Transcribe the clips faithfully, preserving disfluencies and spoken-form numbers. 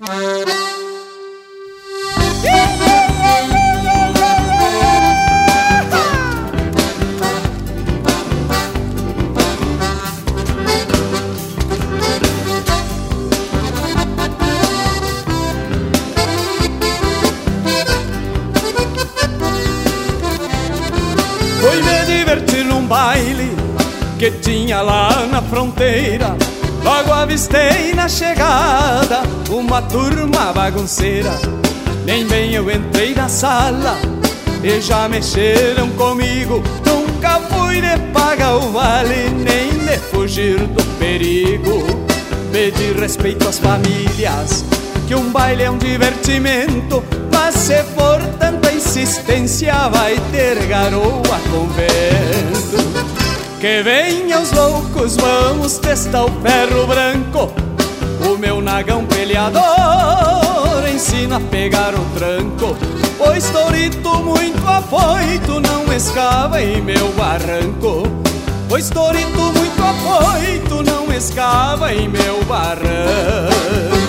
Fui me divertir num baile que tinha lá na fronteira. Logo avistei na chegada uma turma bagunceira. Nem bem eu entrei na sala e já mexeram comigo. Nunca fui de pagar o vale, nem de fugir do perigo. Pedir respeito às famílias, que um baile é um divertimento. Mas se for tanta insistência, vai ter garoa com vento. Que venham os loucos, vamos testar o ferro branco. O meu nagão peleador ensina a pegar o tranco. Pois tourito muito afoito não escava em meu barranco. Pois tourito muito afoito não escava em meu barranco.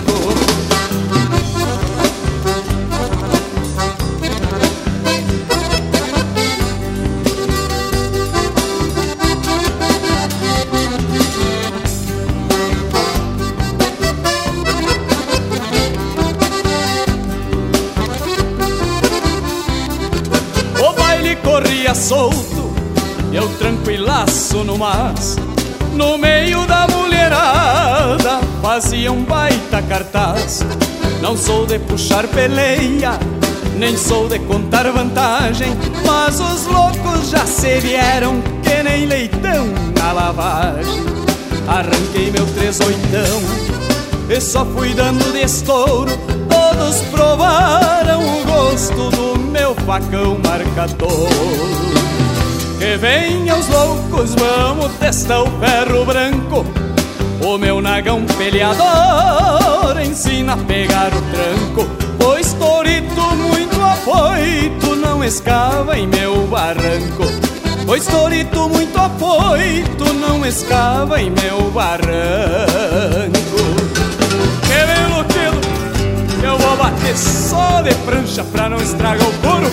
Corria solto, eu tranquilaço no mas. No meio da mulherada fazia um baita cartaz. Não sou de puxar peleia, nem sou de contar vantagem, mas os loucos já se vieram que nem leitão na lavagem. Arranquei meu três oitão e só fui dando de estouro. Todos provaram o gosto do meu facão marcador. Que venham os loucos, vamos testar o ferro branco. O meu nagão peleador ensina a pegar o tranco. Pois tourito muito afoito não escava em meu barranco. Pois tourito muito afoito não escava em meu barranco. Que vem o loqueiro, eu vou bater só de prancha pra não estragar o couro.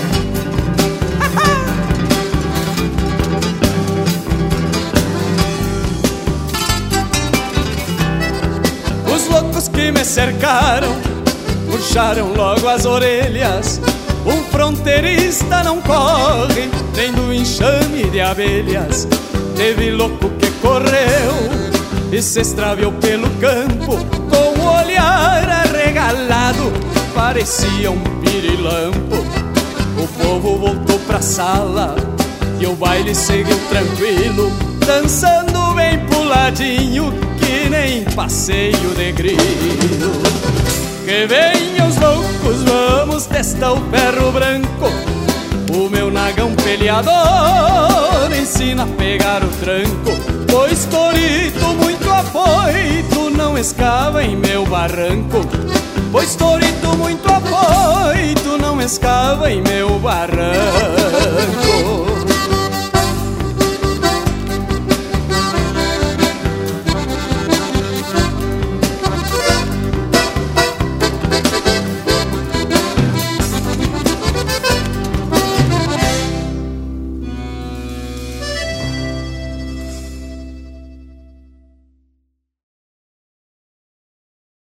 Os loucos que me cercaram puxaram logo as orelhas. Um fronteirista não corre nem do enxame de abelhas. Teve louco que correu e se extraviou pelo campo, com o olhar arregalado, parecia um pirilampo. O povo voltou pra sala e o baile seguiu tranquilo, dançando bem puladinho, que nem passeio de grilo. Que venham os loucos, vamos testar o ferro branco. O meu nagão peleador ensina a pegar o tranco. Pois tourito muito afoito não escava em meu barranco. Pois tourito muito afoito não escava em meu barranco.